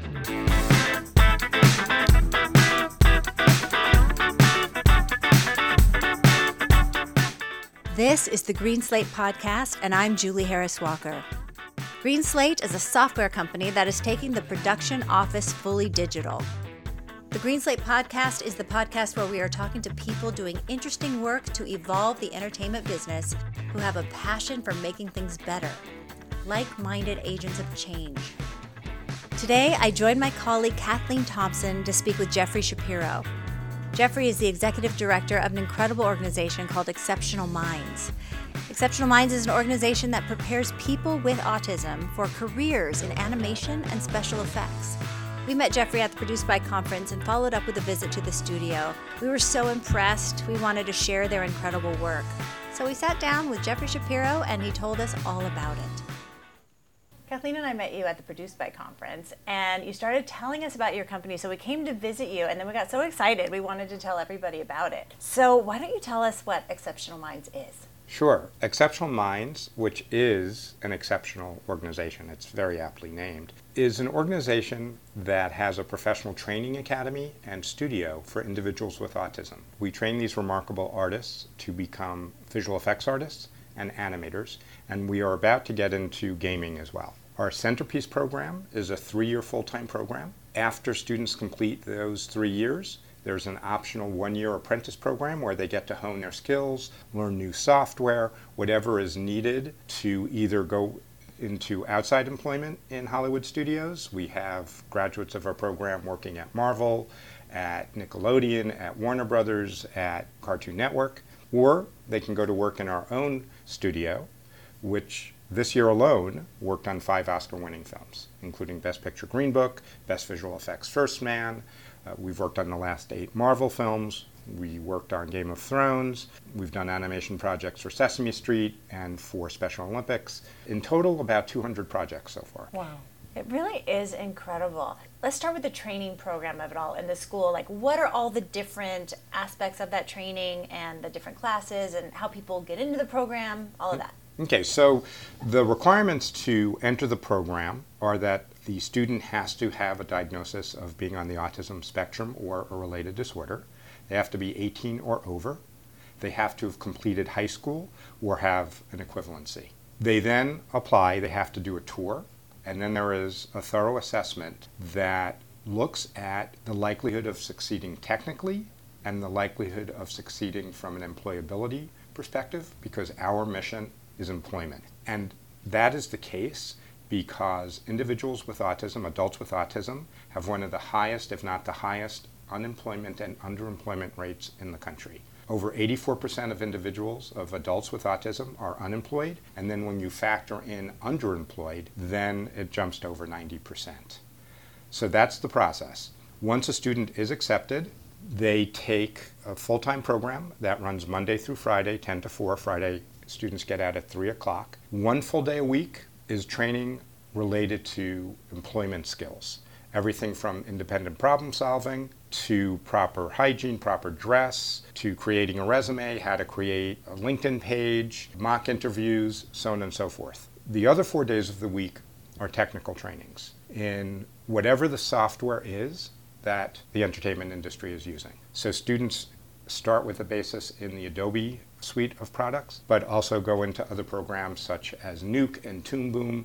This is the Green Slate Podcast, and I'm Julie Harris Walker. Green Slate is a software company that is taking the production office fully digital. The Green Slate Podcast is the podcast where we are talking to people doing interesting work to evolve the entertainment business who have a passion for making things better, like-minded agents of change. Today, I joined my colleague Kathleen Thompson to speak with Jeffrey Shapiro. Jeffrey is the executive director of an incredible organization called Exceptional Minds. Exceptional Minds is an organization that prepares people with autism for careers in animation and special effects. We met Jeffrey at the Produce By conference and followed up with a visit to the studio. We were so impressed, we wanted to share their incredible work. So we sat down with Jeffrey Shapiro and he told us all about it. Kathleen and I met you at the Produce By conference, and you started telling us about your company, so we came to visit you, and then we got so excited we wanted to tell everybody about it. So why don't you tell us what Exceptional Minds is? Sure. Exceptional Minds, which is an exceptional organization, it's very aptly named, is an organization that has a professional training academy and studio for individuals with autism. We train these remarkable artists to become visual effects artists and animators, and we are about to get into gaming as well. Our centerpiece program is a 3-year full-time program. After students complete those 3 years, there's an optional 1-year apprentice program where they get to hone their skills, learn new software, whatever is needed to either go into outside employment in Hollywood studios. We have graduates of our program working at Marvel, at Nickelodeon, at Warner Brothers, at Cartoon Network, or they can go to work in our own studio, which this year alone worked on 5 Oscar-winning films, including Best Picture Green Book, Best Visual Effects First Man. We've worked on the last 8 Marvel films. We worked on Game of Thrones. We've done animation projects for Sesame Street and for Special Olympics. In total, about 200 projects so far. Wow. It really is incredible. Let's start with the training program of it all in the school. Like, what are all the different aspects of that training and the different classes and how people get into the program, all of that? Okay, so the requirements to enter the program are that the student has to have a diagnosis of being on the autism spectrum or a related disorder. They have to be 18 or over. They have to have completed high school or have an equivalency. They then apply, they have to do a tour, and then there is a thorough assessment that looks at the likelihood of succeeding technically and the likelihood of succeeding from an employability perspective, because our mission is employment. And that is the case because individuals with autism, adults with autism, have one of the highest, if not the highest, unemployment and underemployment rates in the country. Over 84% of individuals, of adults with autism, are unemployed, and then when you factor in underemployed, then it jumps to over 90%. So that's the process. Once a student is accepted, they take a full-time program that runs Monday through Friday, 10 to 4. Friday, students get out at 3 o'clock. 1 full day a week is training related to employment skills. Everything from independent problem solving to proper hygiene, proper dress, to creating a resume, how to create a LinkedIn page, mock interviews, so on and so forth. The other 4 days of the week are technical trainings in whatever the software is that the entertainment industry is using. So students start with a basis in the Adobe suite of products, but also go into other programs such as Nuke and Toon Boom,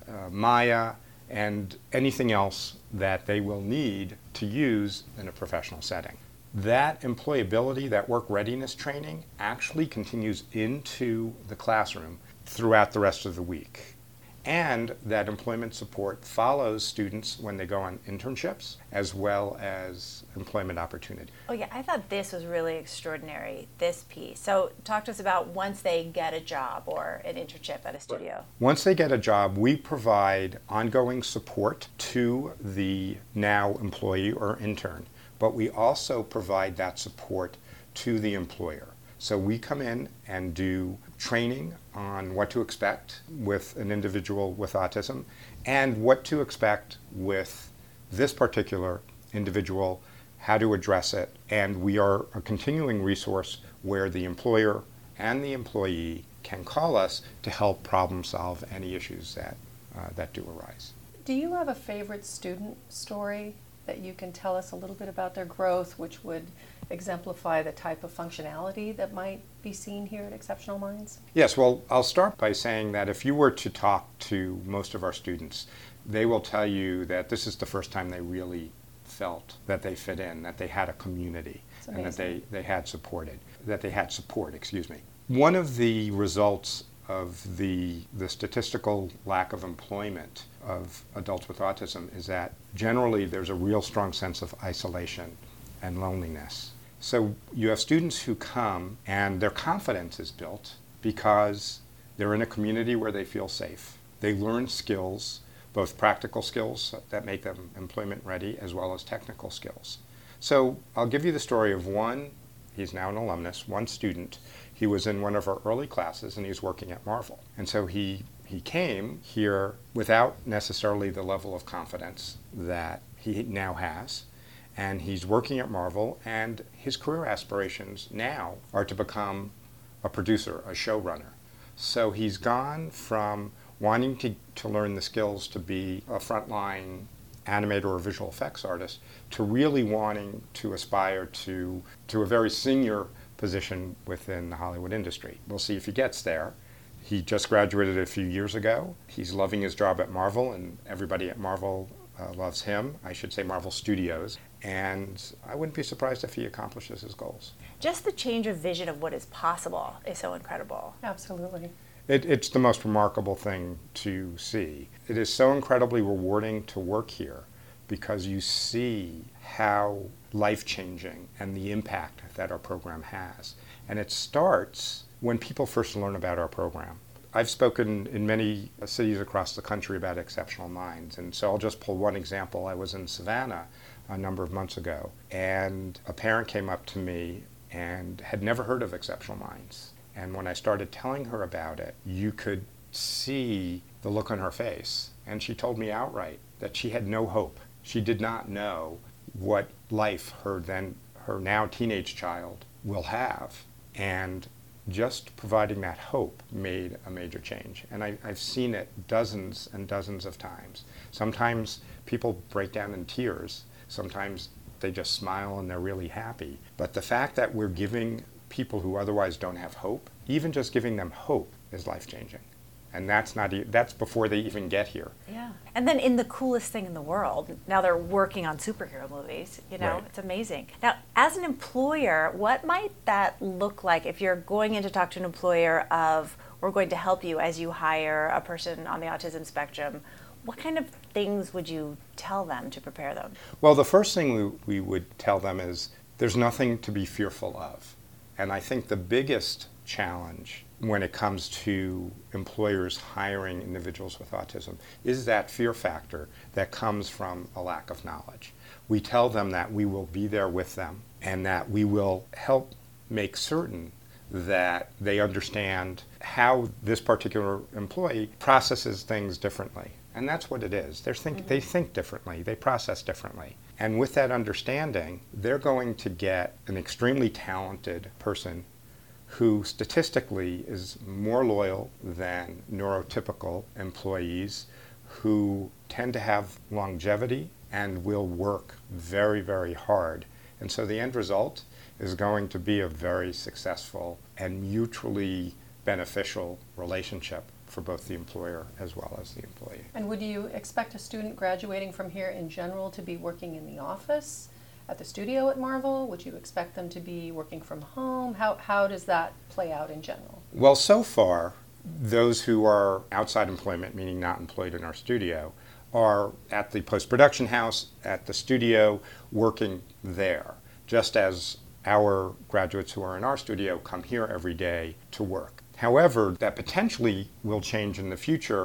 Maya, and anything else that they will need to use in a professional setting. That employability, that work readiness training actually continues into the classroom throughout the rest of the week. And that employment support follows students when they go on internships as well as employment opportunity. Oh yeah, I thought this was really extraordinary, this piece. So talk to us about once they get a job or an internship at a studio. Once they get a job, we provide ongoing support to the now employee or intern, but we also provide that support to the employer. So we come in and do training on what to expect with an individual with autism and what to expect with this particular individual, how to address it. And we are a continuing resource where the employer and the employee can call us to help problem solve any issues that do arise. Do you have a favorite student story that you can tell us a little bit about their growth, which would exemplify the type of functionality that might be seen here at Exceptional Minds? Yes, well, I'll start by saying that if you were to talk to most of our students, they will tell you that this is the first time they really felt that they fit in, that they had a community, and that they had support, excuse me. One of the results of the statistical lack of employment of adults with autism is that generally there's a real strong sense of isolation and loneliness. So you have students who come and their confidence is built because they're in a community where they feel safe. They learn skills, both practical skills that make them employment ready as well as technical skills. So I'll give you the story of one, he's now an alumnus, one student. He was in one of our early classes and he was working at Marvel. And so he came here without necessarily the level of confidence that he now has. And he's working at Marvel, and his career aspirations now are to become a producer, a showrunner. So he's gone from wanting to learn the skills to be a frontline animator or visual effects artist to really wanting to aspire to a very senior position within the Hollywood industry. We'll see if he gets there. He just graduated a few years ago. He's loving his job at Marvel, and everybody at Marvel loves him. I should say Marvel Studios. And I wouldn't be surprised if he accomplishes his goals. Just the change of vision of what is possible is so incredible. Absolutely. It's the most remarkable thing to see. It is so incredibly rewarding to work here because you see how life-changing and the impact that our program has. And it starts when people first learn about our program. I've spoken in many cities across the country about Exceptional Minds, and so I'll just pull one example. I was in Savannah a number of months ago, and a parent came up to me and had never heard of Exceptional Minds. And when I started telling her about it, you could see the look on her face. And she told me outright that she had no hope. She did not know what life her now teenage child will have. And just providing that hope made a major change. And I've seen it dozens and dozens of times. Sometimes people break down in tears. Sometimes they just smile and they're really happy. But the fact that we're giving people who otherwise don't have hope, even just giving them hope is life-changing. And that's before they even get here. Yeah. And then in the coolest thing in the world, now they're working on superhero movies, Right. It's amazing. Now, as an employer, what might that look like if you're going in to talk to an employer of, we're going to help you as you hire a person on the autism spectrum? What kind of things would you tell them to prepare them? Well, the first thing we would tell them is there's nothing to be fearful of. And I think the biggest challenge when it comes to employers hiring individuals with autism is that fear factor that comes from a lack of knowledge. We tell them that we will be there with them and that we will help make certain that they understand how this particular employee processes things differently. And that's what it is. They think differently, they process differently. And with that understanding, they're going to get an extremely talented person who statistically is more loyal than neurotypical employees, who tend to have longevity and will work very, very hard. And so the end result is going to be a very successful and mutually beneficial relationship for both the employer as well as the employee. And would you expect a student graduating from here in general to be working in the office, at the studio at Marvel? Would you expect them to be working from home? How does that play out in general? Well, so far, those who are outside employment, meaning not employed in our studio, are at the post-production house, at the studio, working there, just as our graduates who are in our studio come here every day to work. However, that potentially will change in the future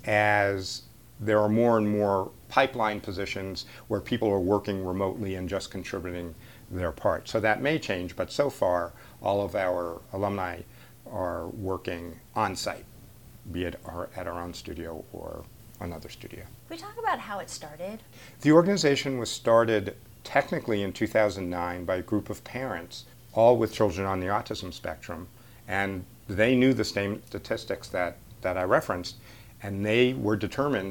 as there are more and more pipeline positions where people are working remotely and just contributing their part. So that may change, but so far, all of our alumni are working on-site, be it at our own studio or another studio. Can we talk about how it started? The organization was started technically in 2009 by a group of parents, all with children on the autism spectrum, and they knew the same statistics that I referenced, and they were determined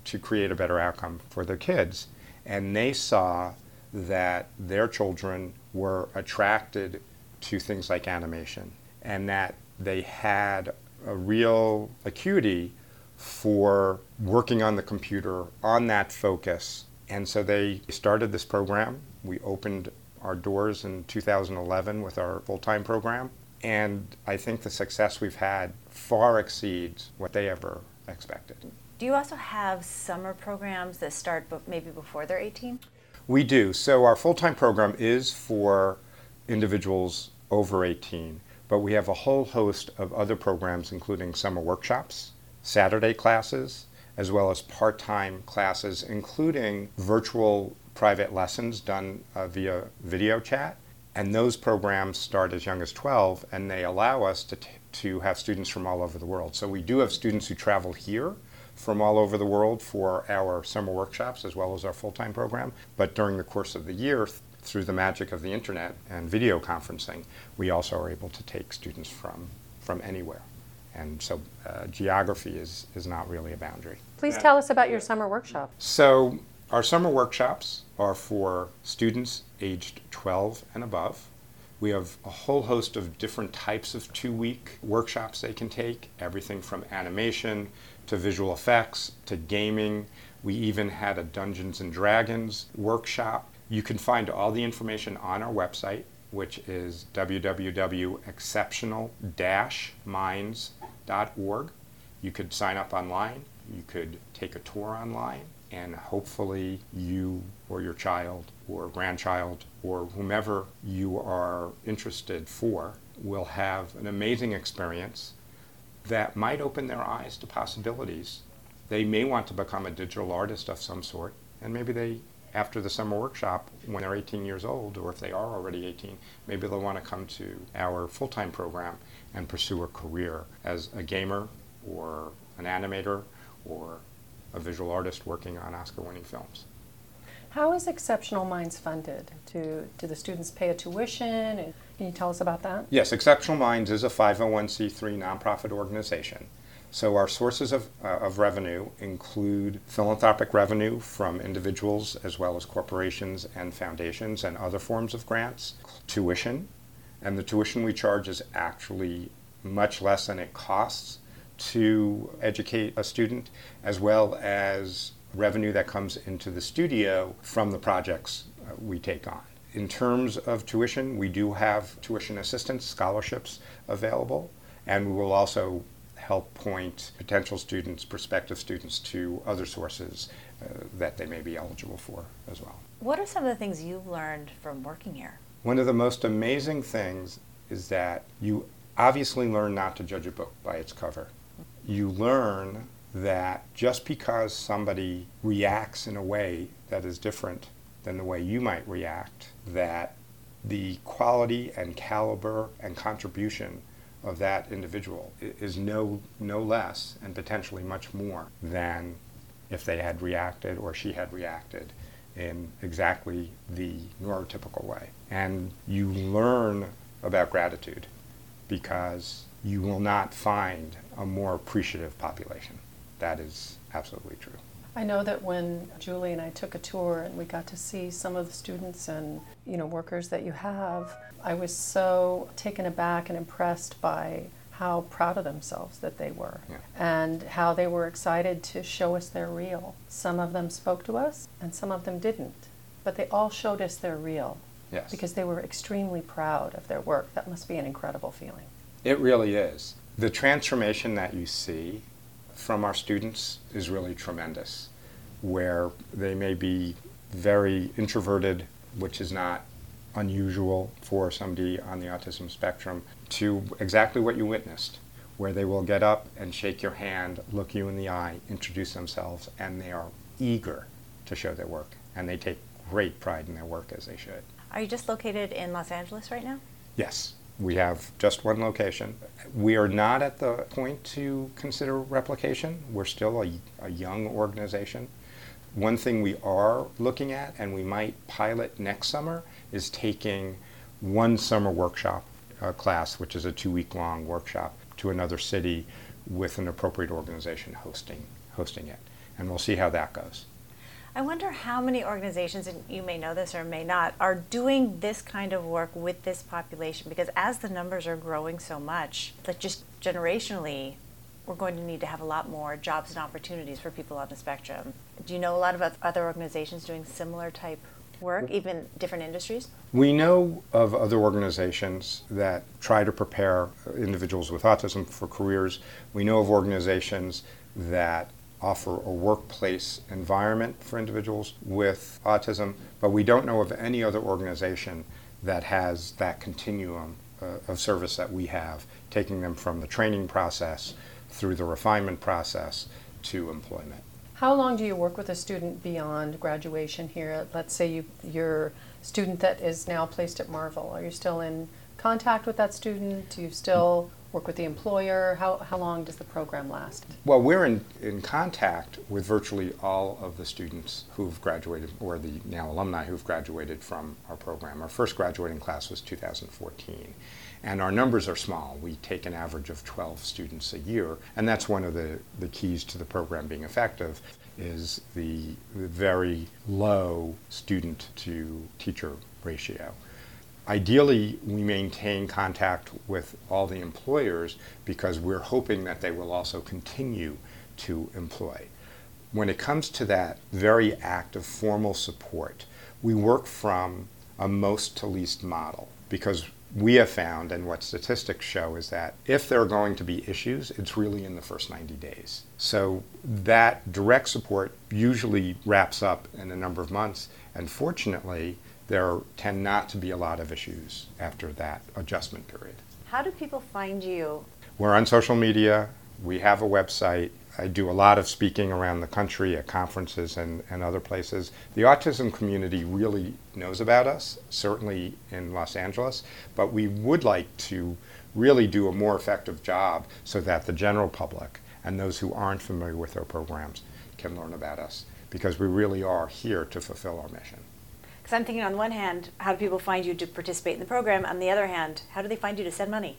to create a better outcome for their kids. And they saw that their children were attracted to things like animation and that they had a real acuity for working on the computer, on that focus. And so they started this program. We opened our doors in 2011 with our full-time program. And I think the success we've had far exceeds what they ever expected. Do you also have summer programs that start maybe before they're 18? We do. So our full-time program is for individuals over 18, but we have a whole host of other programs, including summer workshops, Saturday classes, as well as part-time classes, including virtual private lessons done via video chat. And those programs start as young as 12, and they allow us to have students from all over the world. So we do have students who travel here from all over the world for our summer workshops as well as our full-time program. But during the course of the year, through the magic of the internet and video conferencing, we also are able to take students from anywhere. And so geography is not really a boundary. Please tell us about your summer workshop. So our summer workshops are for students aged 12 and above. We have a whole host of different types of 2-week workshops they can take, everything from animation to visual effects to gaming. We even had a Dungeons and Dragons workshop. You can find all the information on our website, which is www.exceptional-minds.org. You could sign up online. You could take a tour online, and hopefully you or your child or grandchild or whomever you are interested for will have an amazing experience that might open their eyes to possibilities. They may want to become a digital artist of some sort, and maybe they, after the summer workshop, when they're 18 years old, or if they are already 18, maybe they'll want to come to our full-time program and pursue a career as a gamer or an animator or a visual artist working on Oscar-winning films. How is Exceptional Minds funded? Do the students pay a tuition? Can you tell us about that? Yes, Exceptional Minds is a 501c3 nonprofit organization. So our sources of revenue include philanthropic revenue from individuals as well as corporations and foundations and other forms of grants, tuition, and the tuition we charge is actually much less than it costs to educate a student, as well as revenue that comes into the studio from the projects we take on. In terms of tuition, we do have tuition assistance scholarships available, and we will also help point potential students, prospective students, to other sources that they may be eligible for as well. What are some of the things you've learned from working here? One of the most amazing things is that you obviously learn not to judge a book by its cover. You learn that just because somebody reacts in a way that is different than the way you might react, that the quality and caliber and contribution of that individual is no less and potentially much more than if they had reacted or she had reacted in exactly the neurotypical way. And you learn about gratitude because you will not find a more appreciative population. That is absolutely true. I know that when Julie and I took a tour and we got to see some of the students and workers that you have, I was so taken aback and impressed by how proud of themselves that they were, and how they were excited to show us their reel. Some of them spoke to us and some of them didn't, but they all showed us their reel. Yes. Because they were extremely proud of their work. That must be an incredible feeling. It really is. The transformation that you see from our students is really tremendous, where they may be very introverted, which is not unusual for somebody on the autism spectrum, to exactly what you witnessed, where they will get up and shake your hand, look you in the eye, introduce themselves, and they are eager to show their work, and they take great pride in their work, as they should. Are you just located in Los Angeles right now? Yes. We have just one location. We are not at the point to consider replication. We're still a young organization. One thing we are looking at, and we might pilot next summer, is taking one summer workshop class, which is a 2-week-long workshop, to another city with an appropriate organization hosting it. and we'll see how that goes. I wonder how many organizations, and you may know this or may not, are doing this kind of work with this population, because as the numbers are growing so much, like just generationally, we're going to need to have a lot more jobs and opportunities for people on the spectrum. Do you know a lot of other organizations doing similar type work, even different industries? We know of other organizations that try to prepare individuals with autism for careers. We know of organizations that offer a workplace environment for individuals with autism, but we don't know of any other organization that has that continuum of service that we have, taking them from the training process through the refinement process to employment. How long do you work with a student beyond graduation here? Let's say you're a student that is now placed at Marvel. Are you still in contact with that student? Do you still work with the employer? How long does the program last? Well, we're in contact with virtually all of the students who've graduated, or the now alumni who've graduated from our program. Our first graduating class was 2014. And our numbers are small. We take an average of 12 students a year, and that's one of the keys to the program being effective, is the very low student to teacher ratio. Ideally, we maintain contact with all the employers because we're hoping that they will also continue to employ. When it comes to that very active formal support, we work from a most to least model, because we have found, and what statistics show, is that if there are going to be issues, it's really in the first 90 days. So that direct support usually wraps up in a number of months, and fortunately, there tend not to be a lot of issues after that adjustment period. How do people find you? We're on social media. We have a website. I do a lot of speaking around the country at conferences and other places. The autism community really knows about us, certainly in Los Angeles, but we would like to really do a more effective job so that the general public and those who aren't familiar with our programs can learn about us, because we really are here to fulfill our mission. Because I'm thinking, on one hand, how do people find you to participate in the program? On the other hand, how do they find you to send money?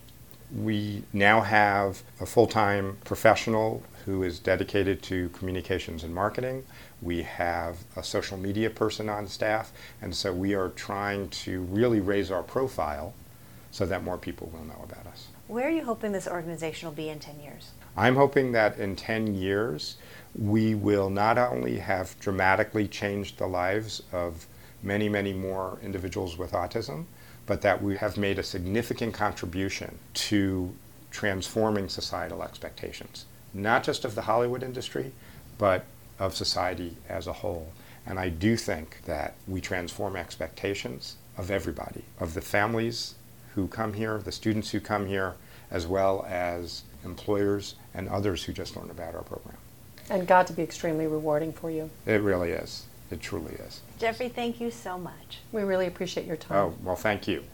We now have a full-time professional who is dedicated to communications and marketing. We have a social media person on staff, and so we are trying to really raise our profile so that more people will know about us. Where are you hoping this organization will be in 10 years? I'm hoping that in 10 years we will not only have dramatically changed the lives of many, many more individuals with autism, but that we have made a significant contribution to transforming societal expectations, not just of the Hollywood industry, but of society as a whole. And I do think that we transform expectations of everybody, of the families who come here, the students who come here, as well as employers and others who just learn about our program. And got to be extremely rewarding for you. It really is. It truly is. Jeffrey, thank you so much. We really appreciate your time. Oh, well, thank you.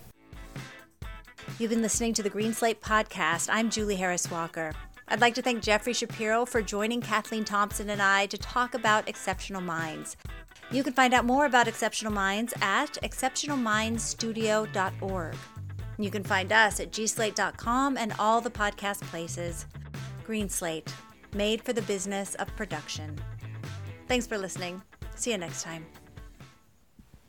You've been listening to the Green Slate Podcast. I'm Julie Harris Walker. I'd like to thank Jeffrey Shapiro for joining Kathleen Thompson and I to talk about Exceptional Minds. You can find out more about Exceptional Minds at exceptionalmindsstudio.org. You can find us at gslate.com and all the podcast places. Green Slate, made for the business of production. Thanks for listening. See you next time.